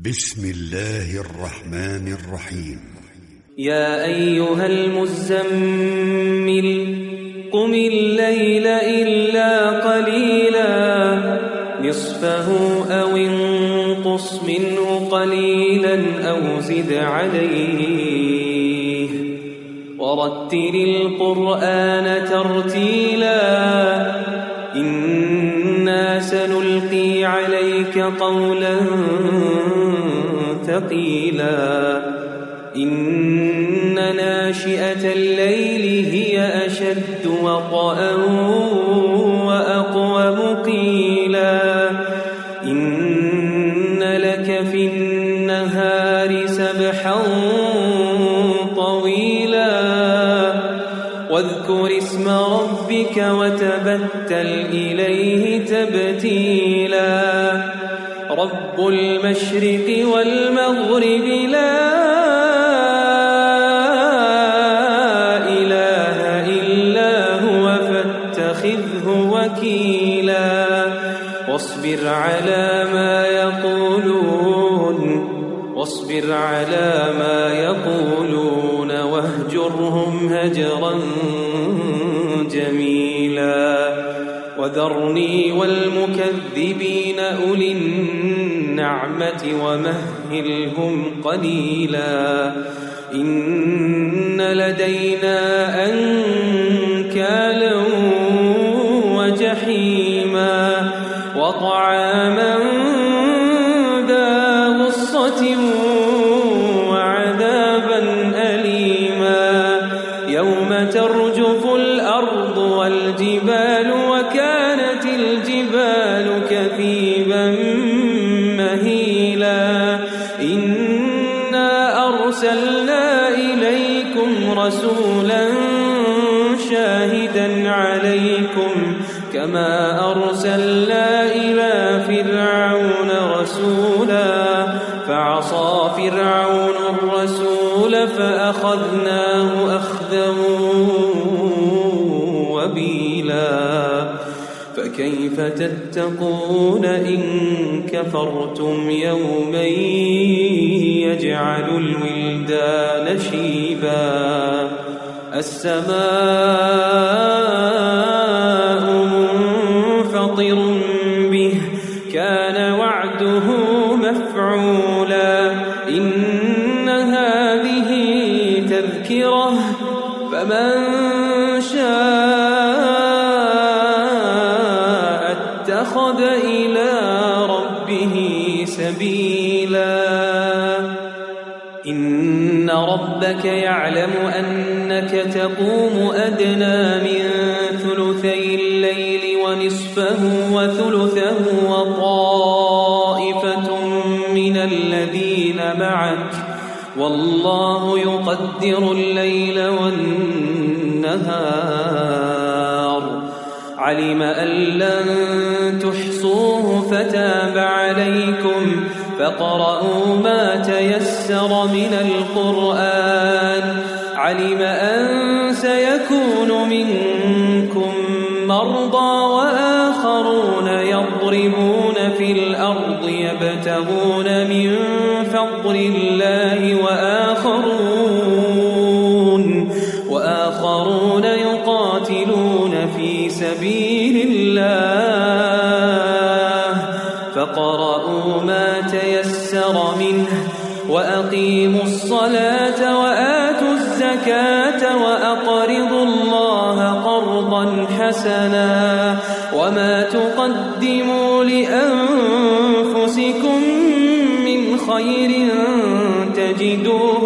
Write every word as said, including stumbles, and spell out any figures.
بسم الله الرحمن الرحيم. يا أيها المزمل قم الليل إلا قليلا نصفه أو انقص منه قليلا أو زد عليه ورتل القرآن ترتيلا إنا سنلقي عليك قولا ثقيلا إن ناشئة الليل هي أشد وطئا وأقوم قيلا إن لك في النهار سبحا طويلا واذكر اسم ربك وتبتل إليه تبتيلا رب المشرق والمغرب لا إله إلا هو فاتخذه وكيلا واصبر على ما يقولون واصبر على ما يقولون واهجرهم هجرا جميلا وذرني والمكذبين أولي النعمة ومهلهم قليلا إن لدينا أنكالا وجحيما وطعاما ذا غصة وعذابا أليما يوم ترجف الأرض والجبال وكانت الجبال كثيبا مهيلا إنا أرسلنا إليكم رسولا شاهدا عليكم كما أرسلنا إلى فرعون رسولا فعصى فرعون الرسول فأخذناه أخذا وبيلا فكيف تتقون إن كفرتم يوما يجعل الولدان شيبا السماء منفطر به كان وعده مفعولا إن هذه تذكرة فمن شاء اتخذ إلى ربه سبيلا إن ربك يعلم أنك تقوم أدنى من ثلثي الليل ونصفه وثلثه وطائفة من الذين معك والله يقدر الليل والنهار علم أن لن تحصوه فتاب عليكم فاقرؤوا ما تيسر من القرآن علم أن سيكون منكم مرضى وآخرون يضربون في الأرض يبتغون من فضل الله وآخرون وآخرون يقاتلون في سبيل الله فاقرؤوا ما تيسر منه وأقيموا الصلاة وآتوا الزكاة وأقرضوا الله قرضا حسنا وما تقدموا لأنفسكم من خير تجدوه